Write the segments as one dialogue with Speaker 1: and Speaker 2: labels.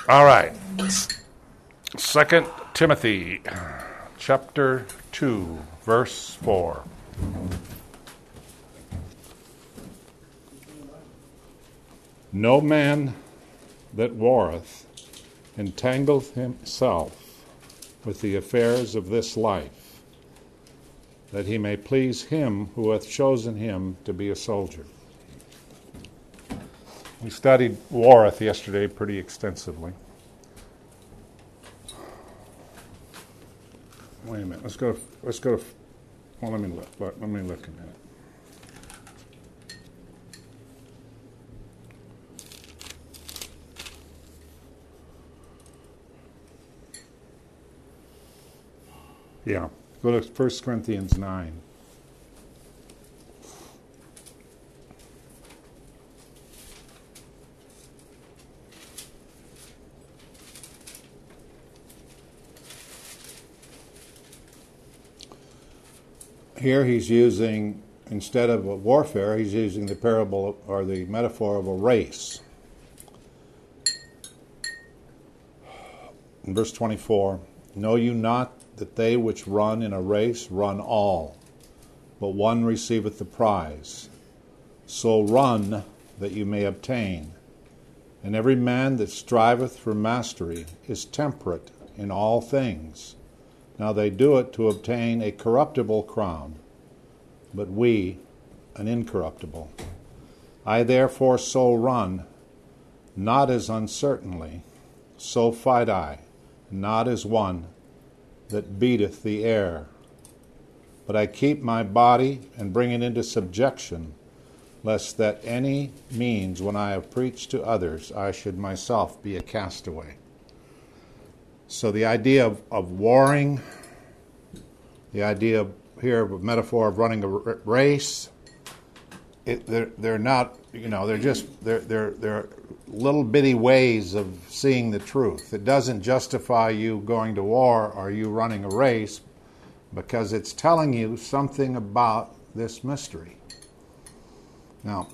Speaker 1: All right. 2 Timothy chapter 2, verse 4. No man that warreth entangleth himself with the affairs of this life, that he may please him who hath chosen him to be a soldier. We studied warreth yesterday pretty extensively. Wait a minute. Let's go. Well, let me look a minute. Yeah. Go to 1 Corinthians 9. Here he's using, instead of a warfare, he's using the parable or the metaphor of a race. In verse 24, know you not that they which run in a race run all, but one receiveth the prize? So run that you may obtain. And every man that striveth for mastery is temperate in all things. Now they do it to obtain a corruptible crown, but we an incorruptible. I therefore so run, not as uncertainly, so fight I, not as one that beateth the air. But I keep my body and bring it into subjection, lest that any means when I have preached to others I should myself be a castaway. So the idea of warring, the idea here of a metaphor of running a race, they're not, they're little bitty ways of seeing the truth. It doesn't justify you going to war or you running a race, because it's telling you something about this mystery. Now,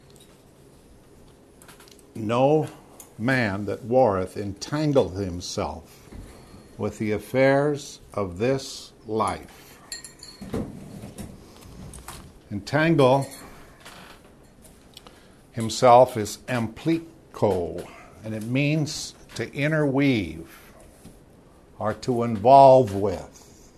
Speaker 1: no man that warreth entangleth himself with the affairs of this life. Entangle himself is empliko, and it means to interweave or to involve with.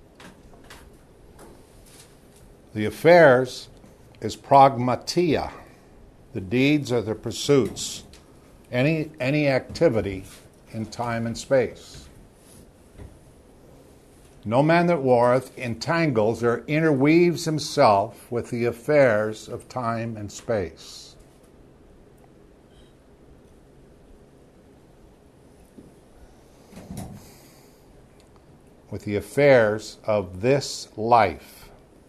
Speaker 1: The affairs is pragmatia. The deeds are the pursuits, any activity in time and space. No man that warreth entangles or interweaves himself with the affairs of time and space. With the affairs of this life.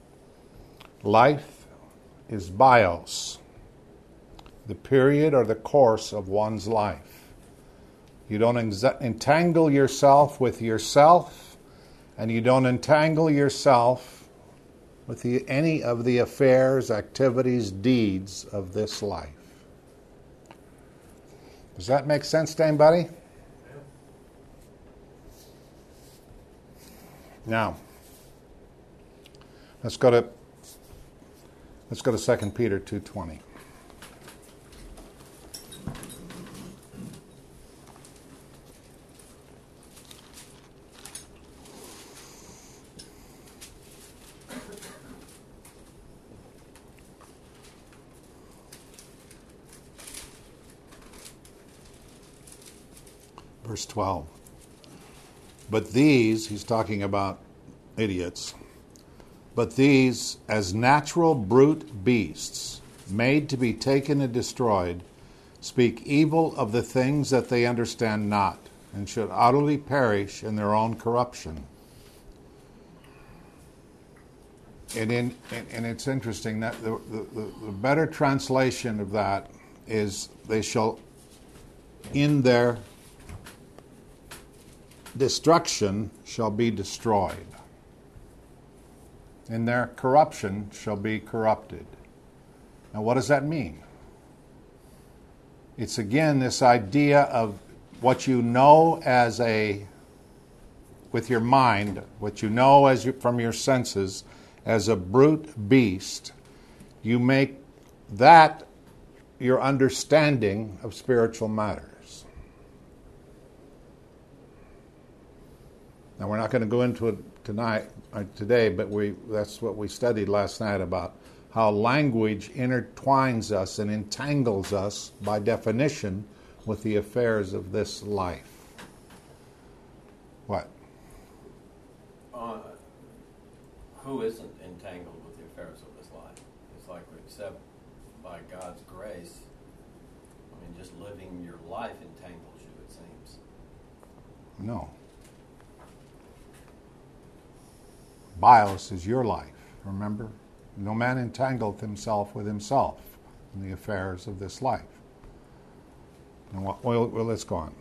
Speaker 1: Life is bios, the period or the course of one's life. You don't entangle yourself with yourself, and you don't entangle yourself with any of the affairs, activities, deeds of this life. Does that make sense to anybody? Now, let's go to 2 Peter 2:20. Verse 12. But these, he's talking about idiots, but these, as natural brute beasts, made to be taken and destroyed, speak evil of the things that they understand not, and should utterly perish in their own corruption. And it's interesting that the better translation of that is, they shall, in their destruction, shall be destroyed. In their corruption shall be corrupted. Now, what does that mean? It's again this idea of what you know with your mind, what you know from your senses as a brute beast, you make that your understanding of spiritual matters. Now, we're not going to go into it today, but that's what we studied last night about how language intertwines us and entangles us by definition with the affairs of this life. What?
Speaker 2: Who isn't entangled with the affairs of this life? It's like we accept by God's grace. I mean, just living your life entangles you, it seems.
Speaker 1: No. Bios is your life, remember? No man entangleth himself with himself in the affairs of this life. Well, let's go on.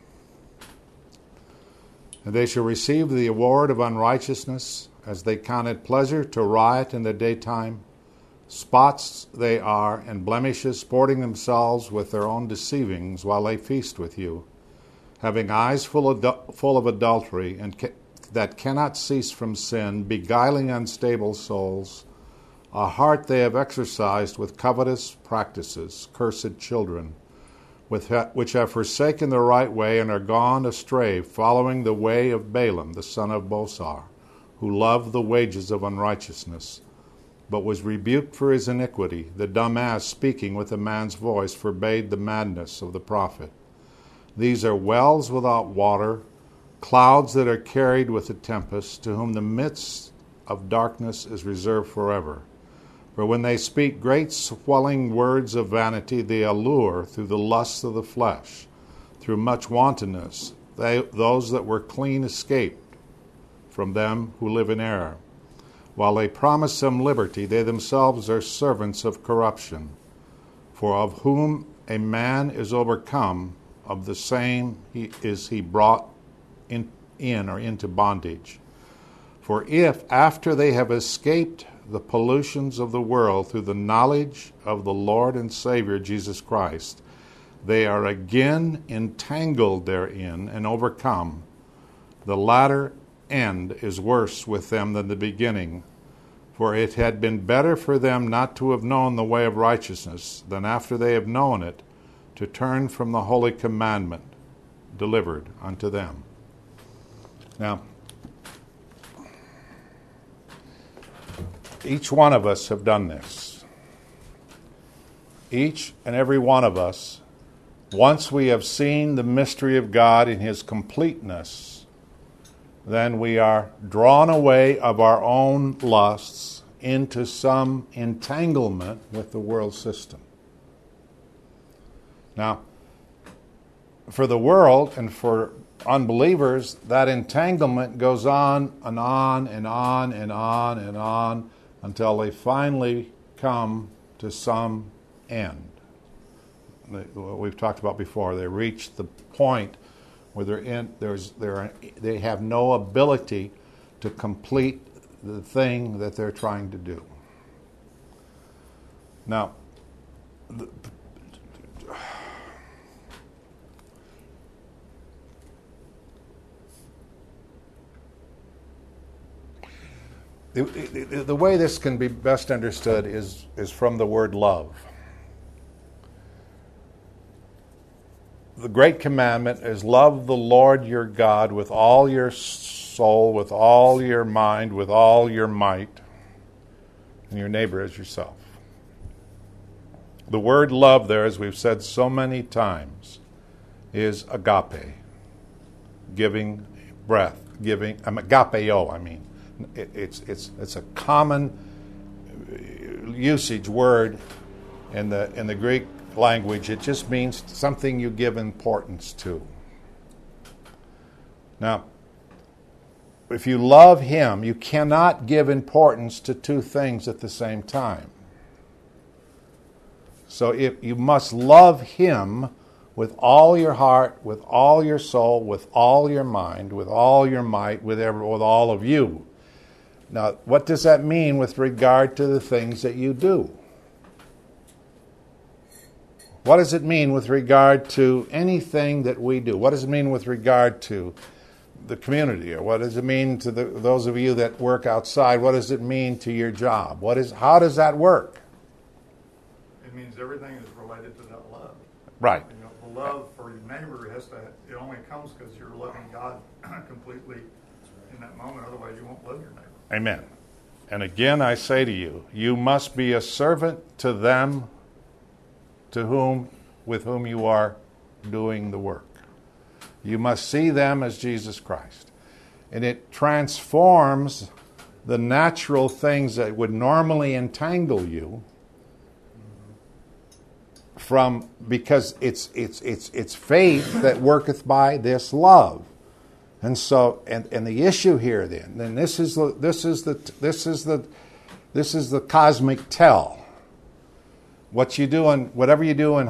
Speaker 1: And they shall receive the award of unrighteousness, as they count it pleasure to riot in the daytime. Spots they are, and blemishes, sporting themselves with their own deceivings while they feast with you, having eyes full of adultery, and that cannot cease from sin, beguiling unstable souls. A heart they have exercised with covetous practices, cursed children, which have forsaken the right way and are gone astray, following the way of Balaam, the son of Bosor, who loved the wages of unrighteousness, but was rebuked for his iniquity. The dumb ass, speaking with a man's voice, forbade the madness of the prophet. These are wells without water, clouds that are carried with a tempest, to whom the midst of darkness is reserved forever. For when they speak great swelling words of vanity, they allure through the lusts of the flesh, through much wantonness, those that were clean escaped from them who live in error. While they promise them liberty, they themselves are servants of corruption. For of whom a man is overcome, of the same is he brought in or into bondage. For if, after they have escaped the pollutions of the world through the knowledge of the Lord and Savior Jesus Christ, they are again entangled therein and overcome, the latter end is worse with them than the beginning. For it had been better for them not to have known the way of righteousness than after they have known it to turn from the holy commandment delivered unto them. Now, each one of us have done this. Each and every one of us, once we have seen the mystery of God in His completeness, then we are drawn away of our own lusts into some entanglement with the world system. Now, for the world and for unbelievers, that entanglement goes on and on and on and on and on until they finally come to some end. What we've talked about before, they reach the point where they have no ability to complete the thing that they're trying to do. Now, the way this can be best understood is from the word love. The great commandment is love the Lord your God with all your soul, with all your mind, with all your might, and your neighbor as yourself. The word love there, as we've said so many times, is agape, giving breath, giving, agapeo, I mean. It's a common usage word in the Greek language. It just means something you give importance to. Now, if you love Him, you cannot give importance to two things at the same time. So if you must love Him with all your heart, with all your soul, with all your mind, with all your might, with all of you. Now, what does that mean with regard to the things that you do? What does it mean with regard to anything that we do? What does it mean with regard to the community? Or what does it mean to those of you that work outside? What does it mean to your job? How does that work?
Speaker 3: It means everything is related to that love.
Speaker 1: Right.
Speaker 3: The love for your neighbor it only comes because you're loving God completely in that moment. Otherwise, you won't love your neighbor.
Speaker 1: Amen. And again, I say to you, you must be a servant to them with whom you are doing the work. You must see them as Jesus Christ. And it transforms the natural things that would normally entangle you because it's faith that worketh by this love. And so, and the issue here then this is the cosmic tell. What you do whatever you do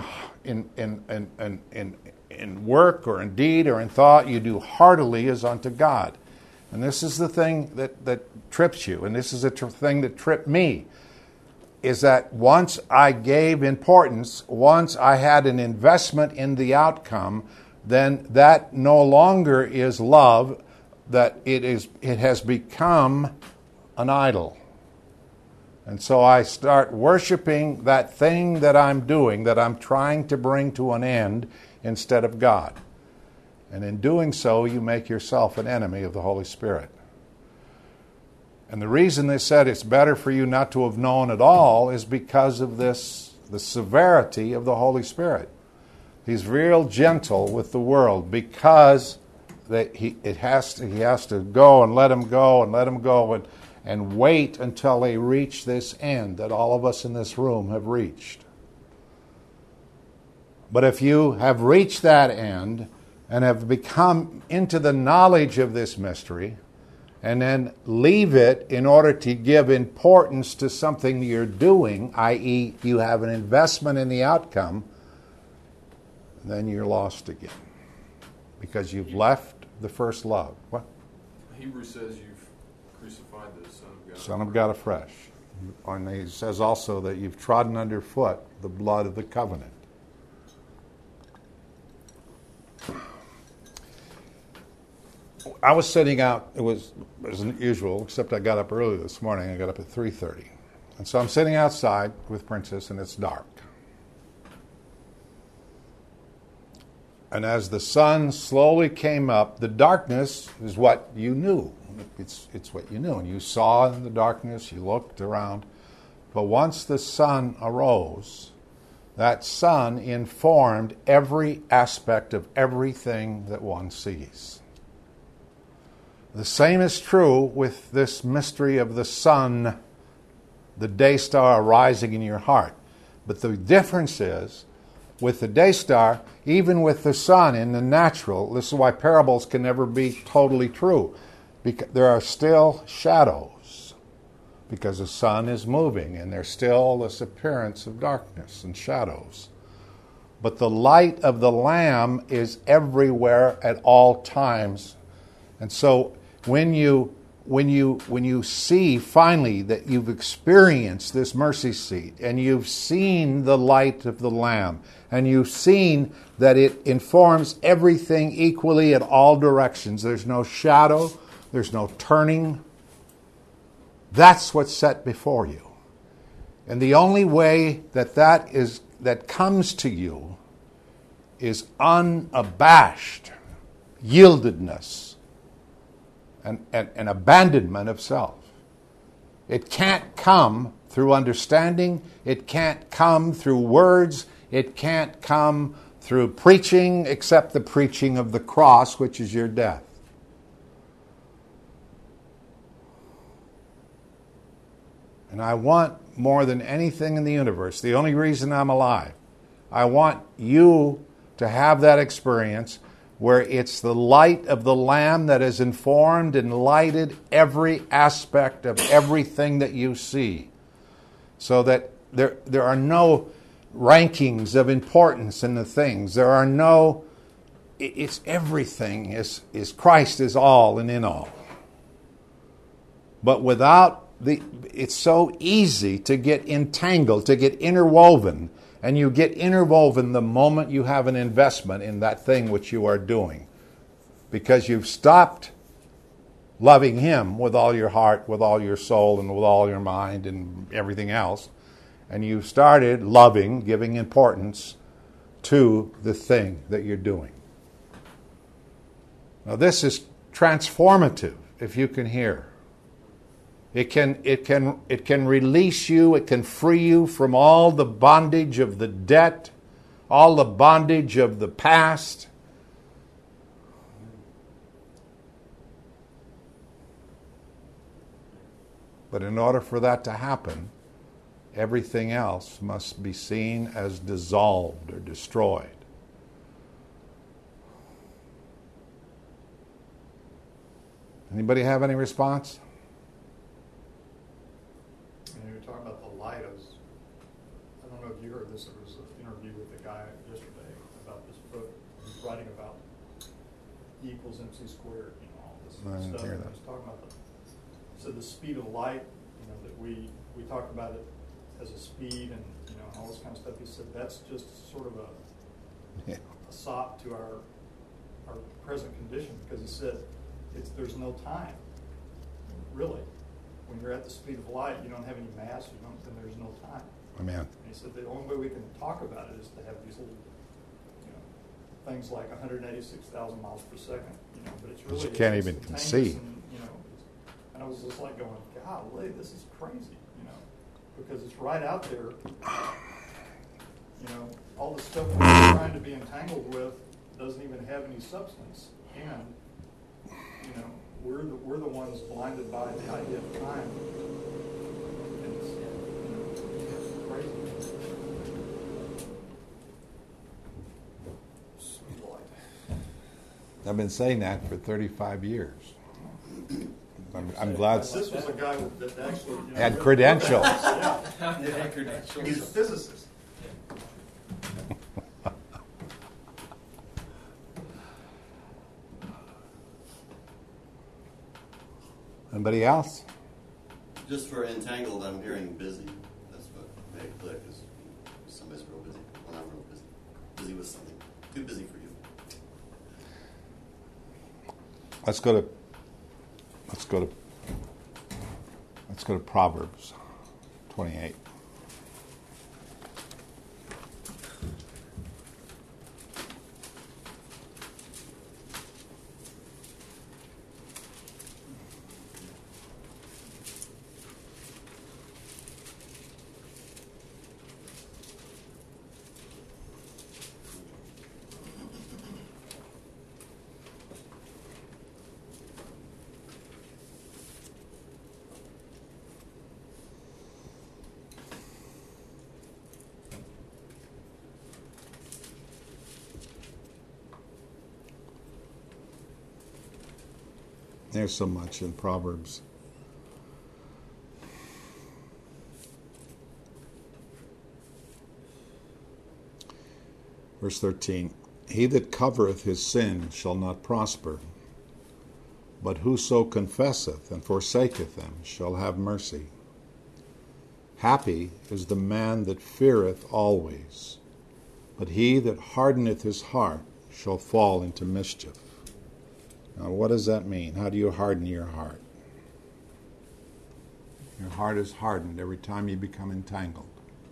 Speaker 1: in work or in deed or in thought, you do heartily as unto God. And this is the thing that trips you, and this is the thing that tripped me, is that once I gave importance, once I had an investment in the outcome, then that no longer is love, that it has become an idol. And so I start worshiping that thing that I'm doing, that I'm trying to bring to an end, instead of God. And in doing so, you make yourself an enemy of the Holy Spirit. And the reason they said it's better for you not to have known at all is because of the severity of the Holy Spirit. He's real gentle with the world because he has to go and let them go and let them go and wait until they reach this end that all of us in this room have reached. But if you have reached that end and have become into the knowledge of this mystery and then leave it in order to give importance to something you're doing, i.e. you have an investment in the outcome, then you're lost again because you've left the first love. What?
Speaker 4: Hebrews says you've crucified the Son of God.
Speaker 1: Son of God afresh. And he says also that you've trodden underfoot the blood of the covenant. I was sitting out, it was unusual, except I got up early this morning. I got up at 3:30. And so I'm sitting outside with Princess, and it's dark. And as the sun slowly came up, the darkness is what you knew. It's what you knew. And you saw in the darkness, you looked around. But once the sun arose, that sun informed every aspect of everything that one sees. The same is true with this mystery of the sun, the day star rising in your heart. But the difference is, with the day star, even with the sun in the natural, this is why parables can never be totally true. Because there are still shadows, because the sun is moving, and there's still this appearance of darkness and shadows. But the light of the Lamb is everywhere at all times. And so when you see finally that you've experienced this mercy seat and you've seen the light of the Lamb and you've seen that it informs everything equally in all directions, there's no shadow, there's no turning, that's what's set before you. And the only way that comes to you is unabashed yieldedness and abandonment of self. It can't come through understanding. It can't come through words. It can't come through preaching, except the preaching of the cross, which is your death. And I want more than anything in the universe, the only reason I'm alive, I want you to have that experience where it's the light of the Lamb that has informed and lighted every aspect of everything that you see. So that there are no rankings of importance in the things. There are no, it's everything is Christ is all and in all. But without it's so easy to get entangled, to get interwoven, And you get interwoven the moment you have an investment in that thing which you are doing. Because you've stopped loving Him with all your heart, with all your soul, and with all your mind and everything else. And you've started loving, giving importance to the thing that you're doing. Now this is transformative, if you can hear. It can release you, it can free you from all the bondage of the debt, all the bondage of the past. But in order for that to happen, everything else must be seen as dissolved or destroyed. Anybody have any response?
Speaker 3: You're talking about the light. I don't know if you heard this. There was an interview with a guy yesterday about this book. He's writing about E equals MC squared, all this
Speaker 1: I didn't
Speaker 3: stuff.
Speaker 1: hear
Speaker 3: And
Speaker 1: that.
Speaker 3: he was talking about the speed of light, that we talk about it as a speed and, all this kind of stuff. He said that's just sort of a sop to our present condition, because he said there's no time, really. When you're at the speed of light, you don't have any mass, then there's no time.
Speaker 1: Amen.
Speaker 3: And he said the only way we can talk about it is to have these little, things like 186,000 miles per second, but it's really...
Speaker 1: You can't even see.
Speaker 3: And I was just like going, golly, this is crazy, because it's right out there. All the stuff that we're trying to be entangled with doesn't even have any substance, and we're the ones blinded by the idea of time. And it's crazy. Sweet light.
Speaker 1: I've been saying that for 35 years. I'm glad.
Speaker 3: This was a guy that actually
Speaker 1: had credentials.
Speaker 3: Yeah. He's a physicist.
Speaker 1: Anybody else?
Speaker 5: Just for entangled, I'm hearing busy. That's what made it click. Is somebody's real busy. Well, not real busy. Busy with something. Too busy for you.
Speaker 1: Let's go to Proverbs 28. There's so much in Proverbs. Verse 13, he that covereth his sin shall not prosper, but whoso confesseth and forsaketh them shall have mercy. Happy is the man that feareth always, but he that hardeneth his heart shall fall into mischief. Now, what does that mean? How do you harden your heart? Your heart is hardened every time you become entangled.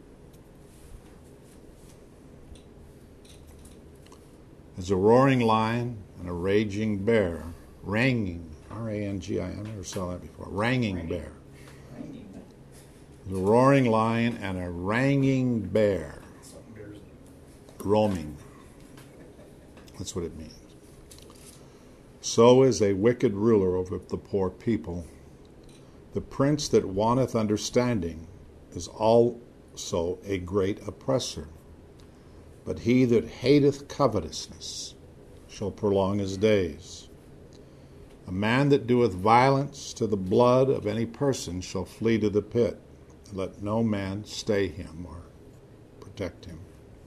Speaker 1: As a roaring lion and a raging bear, ranging, R-A-N-G-I, I've never saw that before, ranging bear. As a roaring lion and a ranging bear, roaming. That's what it means. So is a wicked ruler over the poor people. The prince that wanteth understanding is also a great oppressor. But he that hateth covetousness shall prolong his days. A man that doeth violence to the blood of any person shall flee to the pit. Let no man stay him or protect him.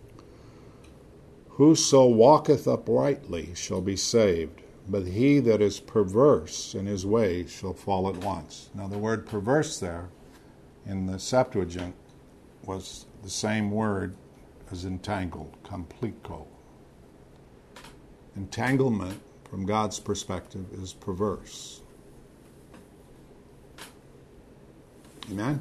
Speaker 1: Whoso walketh uprightly shall be saved, but he that is perverse in his ways shall fall at once. Now the word perverse there in the Septuagint was the same word is entangled, compliko. Entanglement, from God's perspective, is perverse. Amen?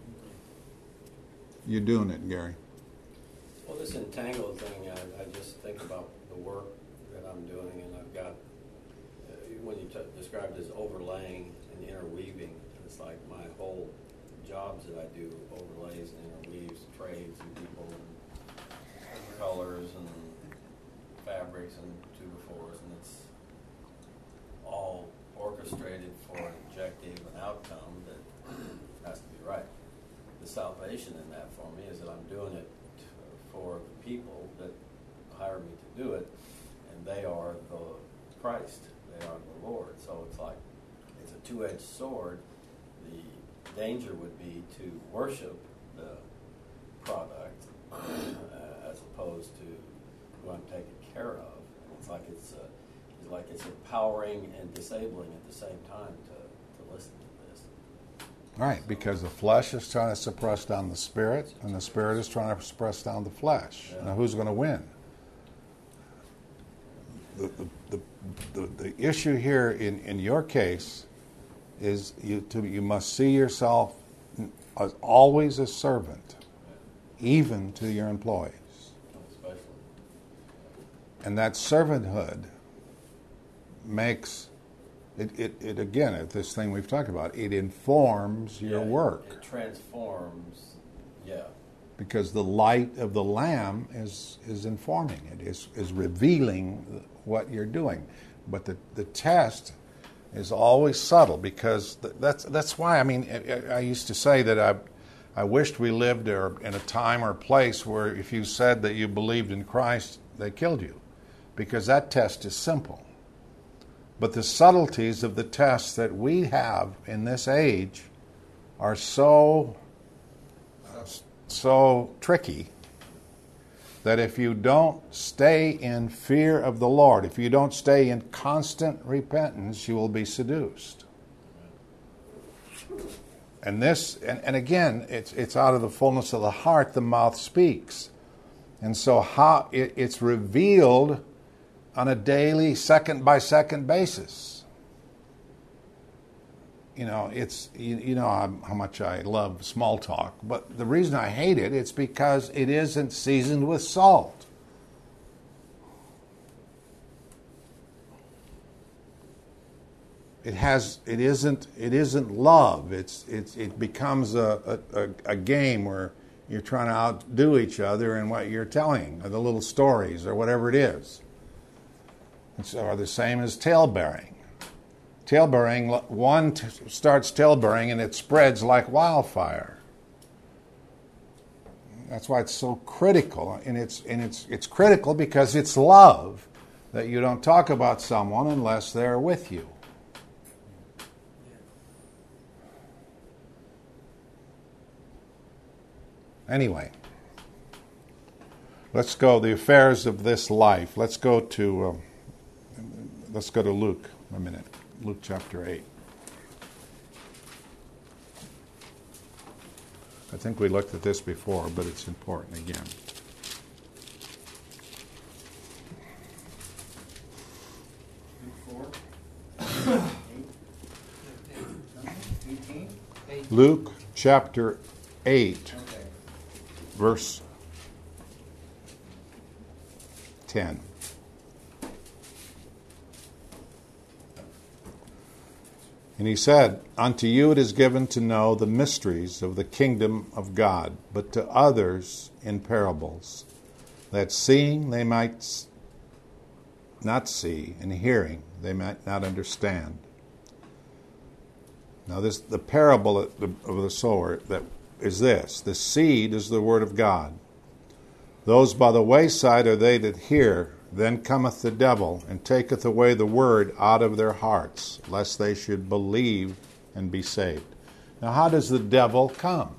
Speaker 1: You're doing it, Gary.
Speaker 2: Well, this entangled thing, I just think about the work that I'm doing, and I've got, when you described it as overlaying and interweaving, it's like my whole jobs that I do overlays and interweaves trades and people and colors and fabrics and 2x4s, and it's all orchestrated for an objective and outcome that has to be right. The salvation in that for me is that I'm doing it for the people that hire me to do it, and they are the Christ, they are the Lord. So it's like, it's a two-edged sword. The danger would be to worship the product as opposed to who I'm taking care of. It's like it's empowering and disabling at the same time to listen to this.
Speaker 1: Right, because the flesh is trying to suppress down the spirit, and the spirit is trying to suppress down the flesh.
Speaker 2: Yeah.
Speaker 1: Now, who's going to win? The issue here in your case is you must see yourself as always a servant, even to your employees.
Speaker 2: Especially.
Speaker 1: And that servanthood makes it again, this thing we've talked about, it informs your work.
Speaker 2: It transforms, yeah.
Speaker 1: Because the light of the Lamb is informing it, is revealing what you're doing. But the test is always subtle, because that's why, I mean, I used to say that I wished we lived in a time or place where if you said that you believed in Christ, they killed you. Because that test is simple. But the subtleties of the tests that we have in this age are so tricky that if you don't stay in fear of the Lord, if you don't stay in constant repentance, you will be seduced. And again, it's out of the fullness of the heart the mouth speaks. And so how it's revealed on a daily, second-by-second basis. You know, you know how much I love small talk, but the reason I hate it, it's because it isn't seasoned with salt. It isn't love. It becomes a game where you're trying to outdo each other in what you're telling, or the little stories, or whatever it is. And so are the same as tale-bearing. Tale-bearing, one starts tale-bearing and it spreads like wildfire. That's why it's so critical, and it's critical because it's love that you don't talk about someone unless they're with you. Anyway, let's go. The affairs of this life. Let's go to Luke a minute. Luke chapter 8. I think we looked at this before, but it's important again. Luke chapter 8, verse 10. And he said, "Unto you it is given to know the mysteries of the kingdom of God, but to others in parables, that seeing they might not see, and hearing they might not understand." Now the parable of the sower that is this: the seed is the word of God. Those by the wayside are they that hear. Then cometh the devil, and taketh away the word out of their hearts, lest they should believe and be saved. Now, how does the devil come?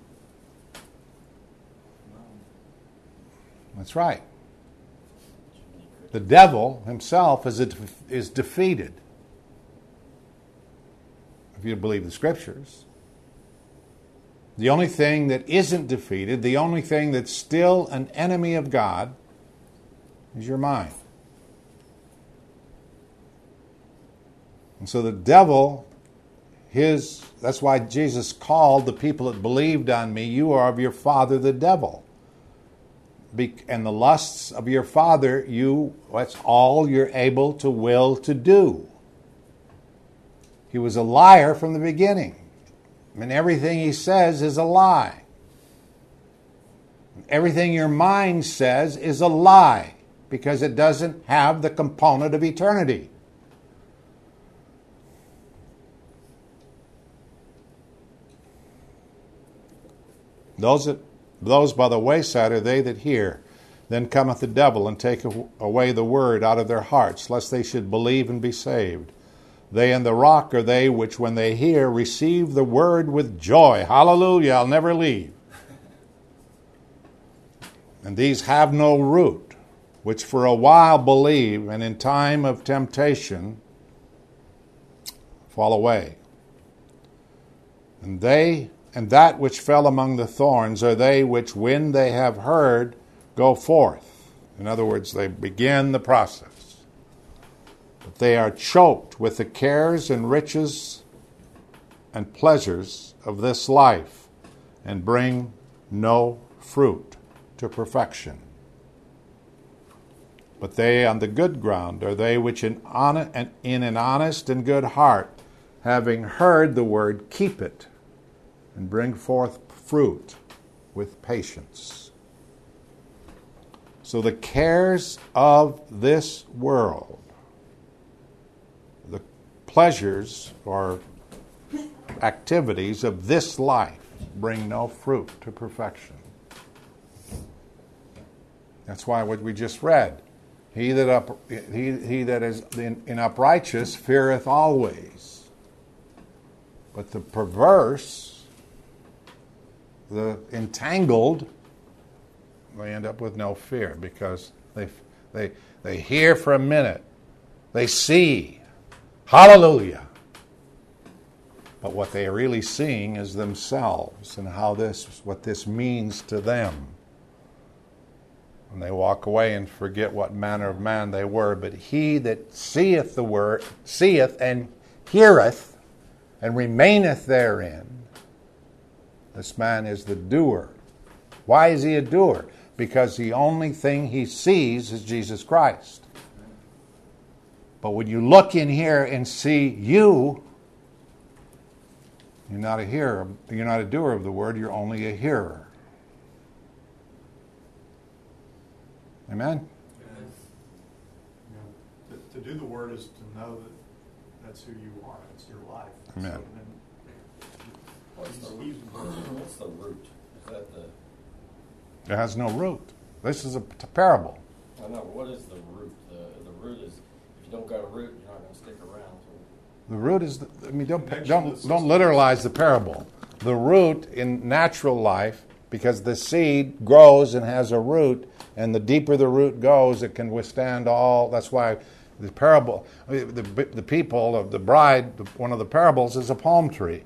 Speaker 1: That's right. The devil himself is defeated. If you believe the Scriptures. The only thing that isn't defeated, the only thing that's still an enemy of God, is your mind. And so the devil, that's why Jesus called the people that believed on me, you are of your father the devil. And the lusts of your father, that's all you're able to will to do. He was a liar from the beginning. And everything he says is a lie. Everything your mind says is a lie because it doesn't have the component of eternity. Those by the wayside are they that hear. Then cometh the devil and taketh away the word out of their hearts, lest they should believe and be saved. They and the rock are they which, when they hear, receive the word with joy. Hallelujah, I'll never leave. And these have no root, which for a while believe, and in time of temptation fall away. And that which fell among the thorns are they which, when they have heard, go forth. In other words, they begin the process. But they are choked with the cares and riches and pleasures of this life, and bring no fruit to perfection. But they on the good ground are they which in an honest and good heart, having heard the word, keep it, and bring forth fruit with patience. So the cares of this world, the pleasures or activities of this life, bring no fruit to perfection. That's why what we just read, he that is in uprighteous feareth always, but the perverse, the entangled, they end up with no fear because they hear for a minute, they see, hallelujah. But what they are really seeing is themselves and what this means to them. And they walk away and forget what manner of man they were. But he that seeth the word, seeth and heareth and remaineth therein, this man is the doer. Why is he a doer? Because the only thing he sees is Jesus Christ. But when you look in here and see you're not a hearer, you're not a doer of the word, you're only a hearer. Amen?
Speaker 3: To do the word is to know that that's who you are. It's your life.
Speaker 1: Amen.
Speaker 3: So
Speaker 2: What's the root? Is that the...
Speaker 1: It has no root. This is a parable.
Speaker 2: I know, what is the root? The root is, if you don't got a root, you're not going to stick around. So.
Speaker 1: The root is, don't literalize the parable. The root in natural life, because the seed grows and has a root, and the deeper the root goes, it can withstand all. That's why the parable, the people of the bride, one of the parables is a palm tree.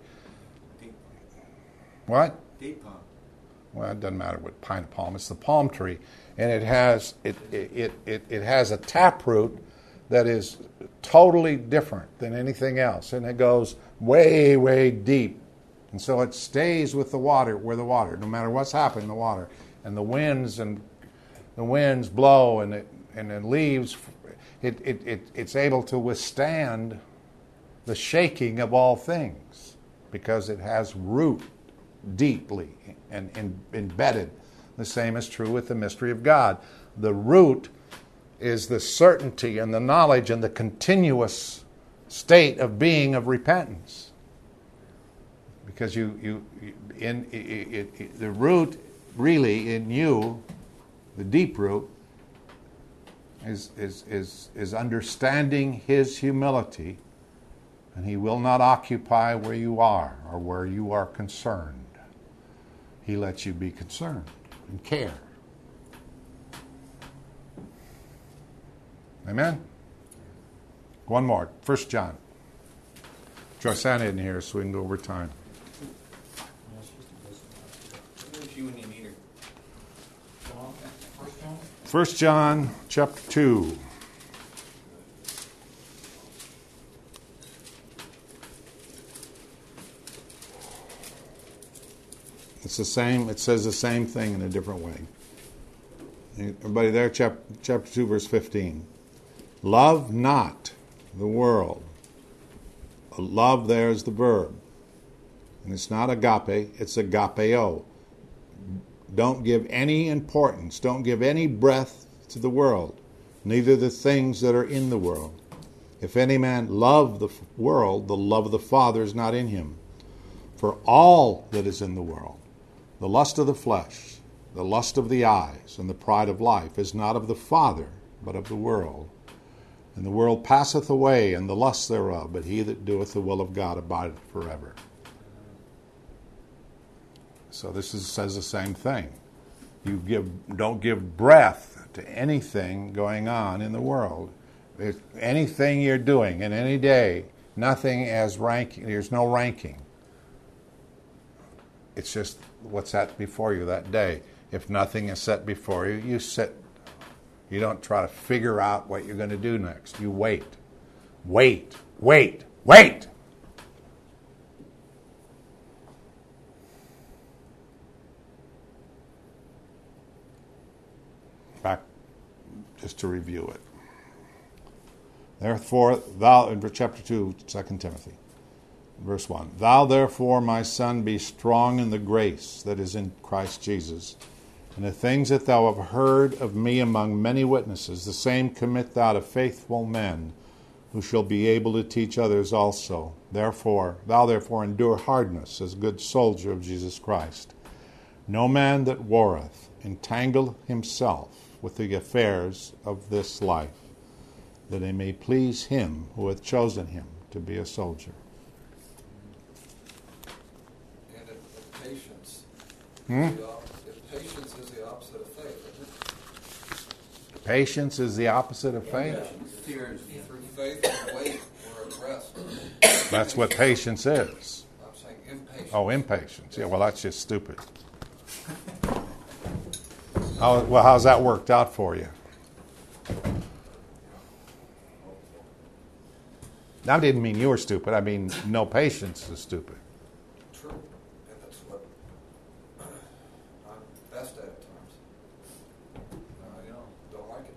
Speaker 1: What?
Speaker 5: Date palm.
Speaker 1: Well, it doesn't matter what kind of palm. It's the palm tree, and it has a taproot that is totally different than anything else, and it goes way, way deep, and so it stays with the water, no matter what's happening in the water, and the winds blow, and the leaves, it's able to withstand the shaking of all things because it has root deeply and embedded. The same is true with the mystery of God. The root is the certainty and the knowledge and the continuous state of being of repentance. Because the root really in you, the deep root, is understanding His humility, and He will not occupy where you are or where you are concerned. He lets you be concerned and care. Amen? One more. 1 John. Joyce isn't here, so we can go over time. 1 John chapter 2. It's the same. It says the same thing in a different way. Everybody there? Chapter 2, verse 15. Love not the world. Love there is the verb. And it's not agape, it's agapeo. Don't give any importance, don't give any breath to the world, neither the things that are in the world. If any man love the world, the love of the Father is not in him. For all that is in the world, the lust of the flesh, the lust of the eyes, and the pride of life, is not of the Father, but of the world. And the world passeth away, and the lust thereof, but he that doeth the will of God abideth forever. So this says the same thing. Don't give breath to anything going on in the world. If anything you're doing in any day, nothing as ranking. There's no ranking. It's just what's set before you that day. If nothing is set before you, you sit. You don't try to figure out what you're going to do next. You wait. Wait. Wait. Wait. Back, just to review it. Therefore, thou, in chapter 2, 2 Timothy, verse 1, Thou therefore, my son, be strong in the grace that is in Christ Jesus, and the things that thou hast heard of me among many witnesses, the same commit thou to faithful men, who shall be able to teach others also. Thou therefore endure hardness as a good soldier of Jesus Christ. No man that warreth entangle himself with the affairs of this life, that he may please him who hath chosen him to be a soldier.
Speaker 4: And if patience, if patience is the opposite of faith, isn't it?
Speaker 1: Patience is the opposite of faith?
Speaker 4: Through faith and wait, we're at rest.
Speaker 1: That's what patience is.
Speaker 4: I'm saying impatience.
Speaker 1: Oh, impatience. Yeah, well, that's just stupid. How's that worked out for you? I didn't mean you were stupid. I mean, no patience is stupid.
Speaker 4: True. And that's what I'm best at times. Don't like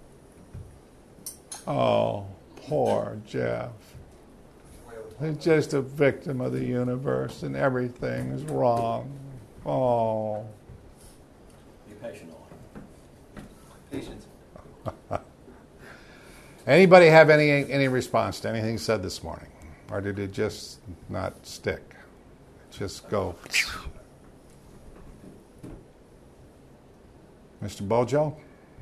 Speaker 4: it.
Speaker 1: Oh, poor Jeff. He's just a victim of the universe and everything's wrong. Oh.
Speaker 2: Be patient on.
Speaker 5: Patience.
Speaker 1: Anybody have any response to anything said this morning? Or did it just not stick? Just go. Mr. Bojo?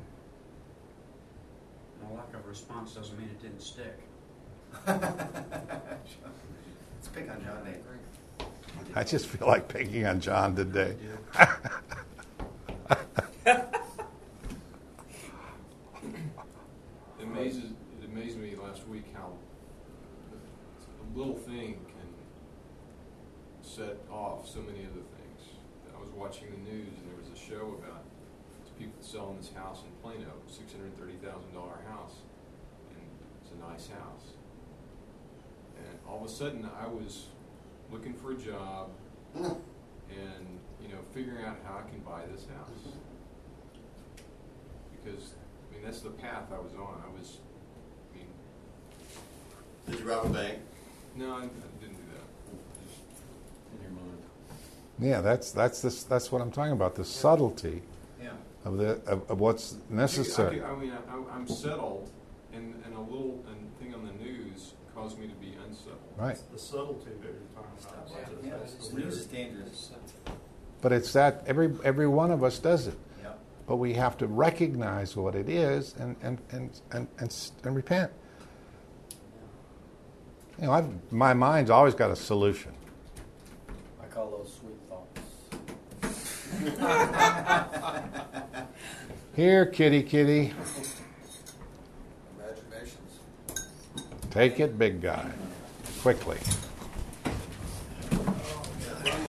Speaker 6: A lack of response doesn't mean it didn't stick.
Speaker 5: Let's pick on John Nate.
Speaker 1: I just feel like picking on John today.
Speaker 4: It amazed me last week how a little thing can set off so many other things. I was watching the news and there was a show about people selling this house in Plano, $630,000 house, and it's a nice house. And all of a sudden I was looking for a job and figuring out how I can buy this house. Because that's the path I was on.
Speaker 5: Did you rob a bank?
Speaker 4: No, I didn't do that. Just
Speaker 2: In your mind.
Speaker 1: Yeah, that's what I'm talking about. The subtlety
Speaker 5: Yeah.
Speaker 1: of what's necessary.
Speaker 4: I'm settled, and a little thing on the news caused me to be unsettled.
Speaker 1: Right.
Speaker 3: The subtlety that you're talking about.
Speaker 5: Yeah,
Speaker 3: That's the
Speaker 5: news
Speaker 3: weird.
Speaker 5: is dangerous.
Speaker 1: But it's that every one of us does it.
Speaker 5: Yeah.
Speaker 1: But we have to recognize what it is and repent. My mind's always got a solution.
Speaker 2: I call those sweet thoughts.
Speaker 1: Here, kitty, kitty.
Speaker 4: Imaginations.
Speaker 1: Take it, big guy. Quickly.